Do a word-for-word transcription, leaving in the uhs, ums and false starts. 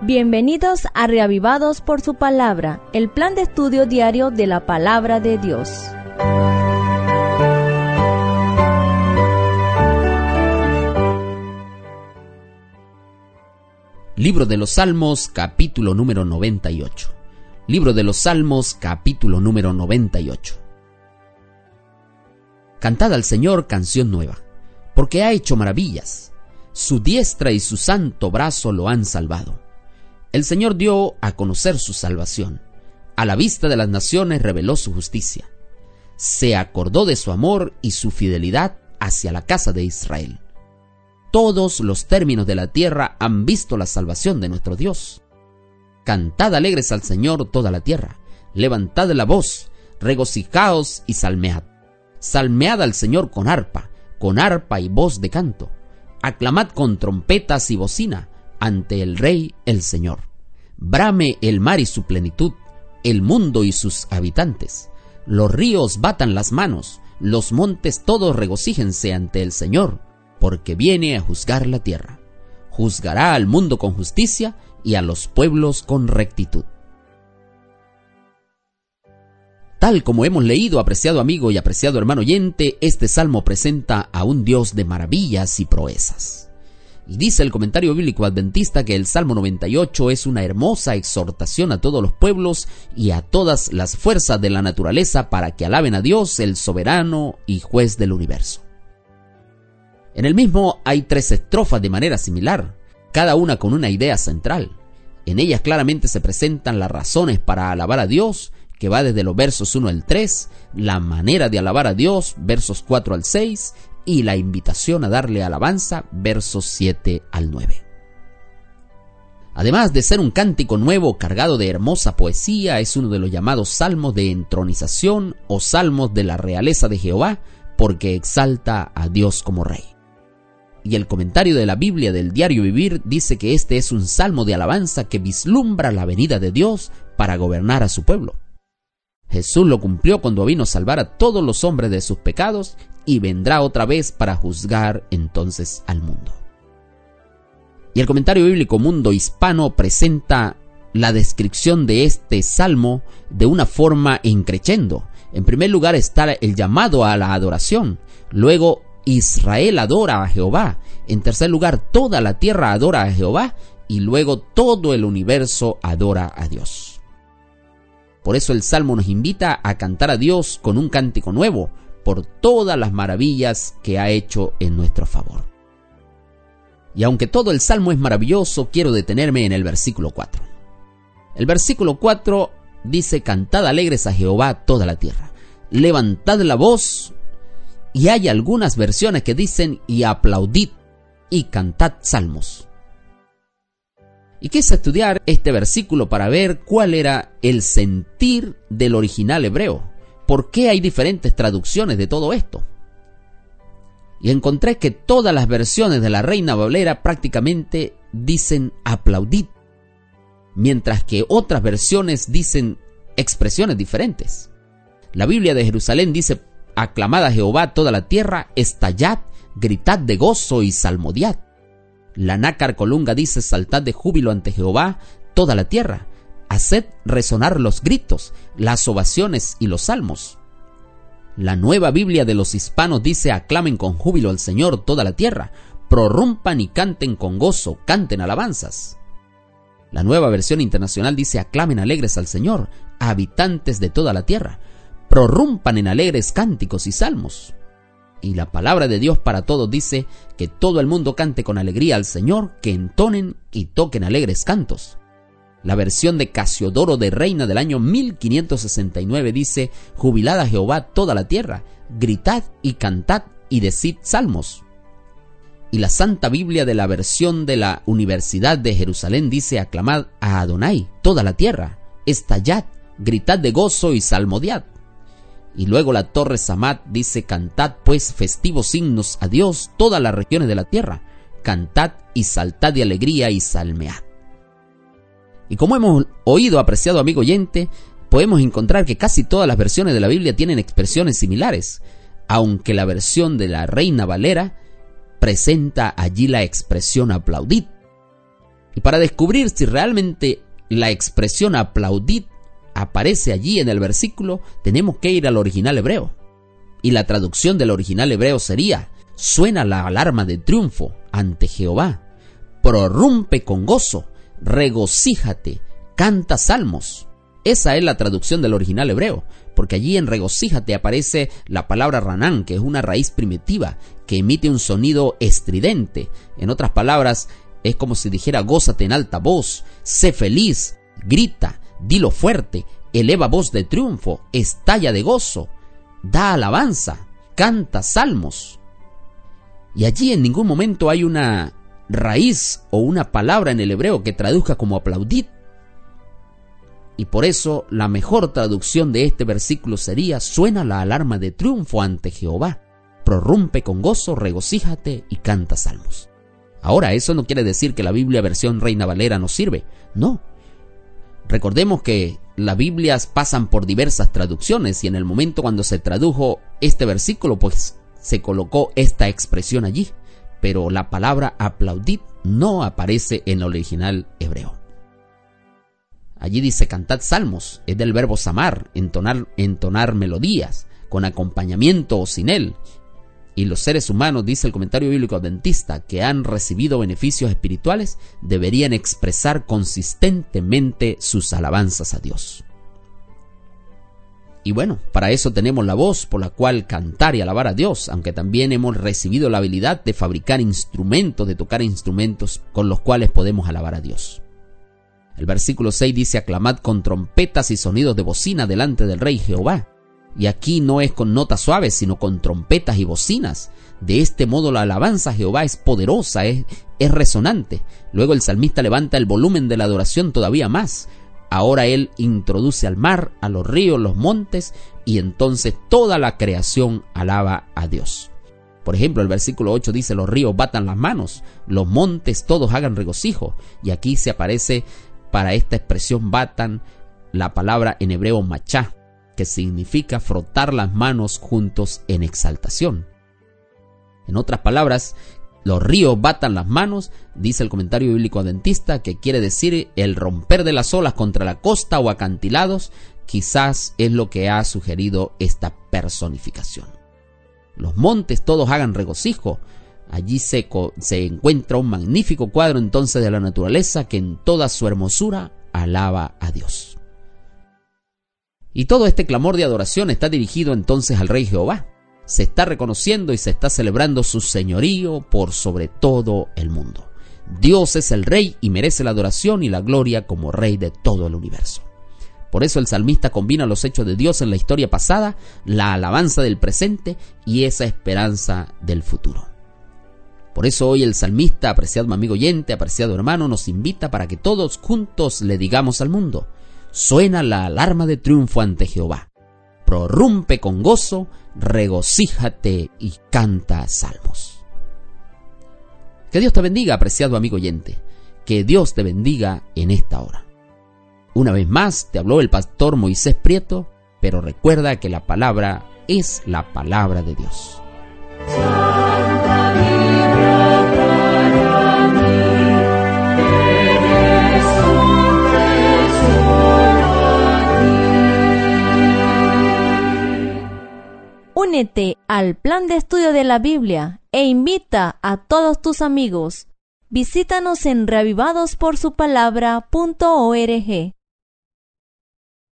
Bienvenidos a Reavivados por su Palabra, el plan de estudio diario de la Palabra de Dios. Libro de los Salmos, capítulo número noventa y ocho. Libro de los Salmos, capítulo número noventa y ocho. Cantad al Señor canción nueva, porque ha hecho maravillas. Su diestra y su santo brazo lo han salvado. El Señor dio a conocer su salvación. A la vista de las naciones reveló su justicia. Se acordó de su amor y su fidelidad hacia la casa de Israel. Todos los términos de la tierra han visto la salvación de nuestro Dios. Cantad alegres al Señor toda la tierra. Levantad la voz, regocijaos y salmead. Salmead al Señor con arpa, con arpa y voz de canto. Aclamad con trompetas y bocina ante el Rey, el Señor. Brame el mar y su plenitud, el mundo y sus habitantes. Los ríos batan las manos, los montes todos regocíjense ante el Señor, porque viene a juzgar la tierra. Juzgará al mundo con justicia y a los pueblos con rectitud. Tal como hemos leído, apreciado amigo y apreciado hermano oyente, este salmo presenta a un Dios de maravillas y proezas. Y dice el comentario bíblico adventista que el Salmo noventa y ocho es una hermosa exhortación a todos los pueblos y a todas las fuerzas de la naturaleza para que alaben a Dios, el soberano y juez del universo. En el mismo hay tres estrofas de manera similar, cada una con una idea central. En ellas claramente se presentan las razones para alabar a Dios, que va desde los versos uno al tres, la manera de alabar a Dios, versos cuatro al seis, y la invitación a darle alabanza, versos siete al nueve. Además de ser un cántico nuevo cargado de hermosa poesía, es uno de los llamados salmos de entronización o salmos de la realeza de Jehová, porque exalta a Dios como Rey. Y el comentario de la Biblia del Diario Vivir dice que este es un salmo de alabanza que vislumbra la venida de Dios para gobernar a su pueblo. Jesús lo cumplió cuando vino a salvar a todos los hombres de sus pecados y vendrá otra vez para juzgar entonces al mundo. Y el comentario bíblico Mundo Hispano presenta la descripción de este salmo de una forma increchendo. En primer lugar está el llamado a la adoración, luego Israel adora a Jehová, en tercer lugar toda la tierra adora a Jehová y luego todo el universo adora a Dios. Por eso el Salmo nos invita a cantar a Dios con un cántico nuevo por todas las maravillas que ha hecho en nuestro favor. Y aunque todo el Salmo es maravilloso, quiero detenerme en el versículo cuatro. El versículo cuatro dice: cantad alegres a Jehová toda la tierra, levantad la voz, y hay algunas versiones que dicen y aplaudid y cantad salmos. Y quise estudiar este versículo para ver cuál era el sentir del original hebreo. ¿Por qué hay diferentes traducciones de todo esto? Y encontré que todas las versiones de la Reina Valera prácticamente dicen aplaudid, mientras que otras versiones dicen expresiones diferentes. La Biblia de Jerusalén dice: aclamad a Jehová toda la tierra, estallad, gritad de gozo y salmodiad. La Nácar Colunga dice: saltad de júbilo ante Jehová toda la tierra, haced resonar los gritos, las ovaciones y los salmos. La Nueva Biblia de los Hispanos dice: aclamen con júbilo al Señor toda la tierra, prorrumpan y canten con gozo, canten alabanzas. La Nueva Versión Internacional dice: aclamen alegres al Señor, habitantes de toda la tierra, prorrumpan en alegres cánticos y salmos. Y la Palabra de Dios para Todos dice que todo el mundo cante con alegría al Señor, que entonen y toquen alegres cantos. La versión de Casiodoro de Reina del año mil quinientos sesenta y nueve dice: jubilad a Jehová toda la tierra, gritad y cantad y decid salmos. Y la Santa Biblia de la versión de la Universidad de Jerusalén dice: aclamad a Adonai toda la tierra, estallad, gritad de gozo y salmodiad. Y luego la Torre Samat dice: cantad pues festivos himnos a Dios todas las regiones de la tierra, cantad y saltad de alegría y salmead. Y como hemos oído, apreciado amigo oyente, podemos encontrar que casi todas las versiones de la Biblia tienen expresiones similares, aunque la versión de la Reina Valera presenta allí la expresión aplaudid. Y para descubrir si realmente la expresión aplaudid aparece allí en el versículo, tenemos que ir al original hebreo. Y la traducción del original hebreo sería: suena la alarma de triunfo ante Jehová, prorrumpe con gozo, regocíjate, canta salmos. Esa es la traducción del original hebreo, porque allí en regocíjate aparece la palabra ranán, que es una raíz primitiva que emite un sonido estridente. En otras palabras, es como si dijera: gózate en alta voz, sé feliz, grita, dilo fuerte, eleva voz de triunfo, estalla de gozo, da alabanza, canta salmos. Y allí en ningún momento hay una raíz o una palabra en el hebreo que traduzca como aplaudid. Y por eso la mejor traducción de este versículo sería: suena la alarma de triunfo ante Jehová, prorrumpe con gozo, regocíjate y canta salmos. Ahora, eso no quiere decir que la Biblia versión Reina Valera no sirve, no. Recordemos que las Biblias pasan por diversas traducciones y en el momento cuando se tradujo este versículo, pues se colocó esta expresión allí, pero la palabra aplaudid no aparece en el original hebreo. Allí dice cantad salmos, es del verbo samar, entonar, entonar melodías, con acompañamiento o sin él. Y los seres humanos, dice el comentario bíblico adventista, que han recibido beneficios espirituales, deberían expresar consistentemente sus alabanzas a Dios. Y bueno, para eso tenemos la voz por la cual cantar y alabar a Dios, aunque también hemos recibido la habilidad de fabricar instrumentos, de tocar instrumentos con los cuales podemos alabar a Dios. El versículo seis dice: aclamad con trompetas y sonidos de bocina delante del Rey Jehová. Y aquí no es con notas suaves, sino con trompetas y bocinas. De este modo la alabanza a Jehová es poderosa, es, es resonante. Luego el salmista levanta el volumen de la adoración todavía más. Ahora él introduce al mar, a los ríos, los montes, y entonces toda la creación alaba a Dios. Por ejemplo, el versículo ocho dice: los ríos batan las manos, los montes todos hagan regocijo. Y aquí se aparece para esta expresión batan la palabra en hebreo machá, que significa frotar las manos juntos en exaltación. En otras palabras, los ríos batan las manos, dice el comentario bíblico adventista, que quiere decir el romper de las olas contra la costa o acantilados. Quizás es lo que ha sugerido esta personificación. Los montes todos hagan regocijo. Allí se, se encuentra un magnífico cuadro entonces de la naturaleza que en toda su hermosura alaba a Dios. Y todo este clamor de adoración está dirigido entonces al Rey Jehová. Se está reconociendo y se está celebrando su señorío por sobre todo el mundo. Dios es el Rey y merece la adoración y la gloria como Rey de todo el universo. Por eso el salmista combina los hechos de Dios en la historia pasada, la alabanza del presente y esa esperanza del futuro. Por eso hoy el salmista, apreciado amigo oyente, apreciado hermano, nos invita para que todos juntos le digamos al mundo: suena la alarma de triunfo ante Jehová, prorrumpe con gozo, regocíjate y canta salmos. Que Dios te bendiga, apreciado amigo oyente, que Dios te bendiga en esta hora. Una vez más te habló el pastor Moisés Prieto, pero recuerda que la palabra es la palabra de Dios. Únete al plan de estudio de la Biblia e invita a todos tus amigos. Visítanos en reavivados por su palabra punto org.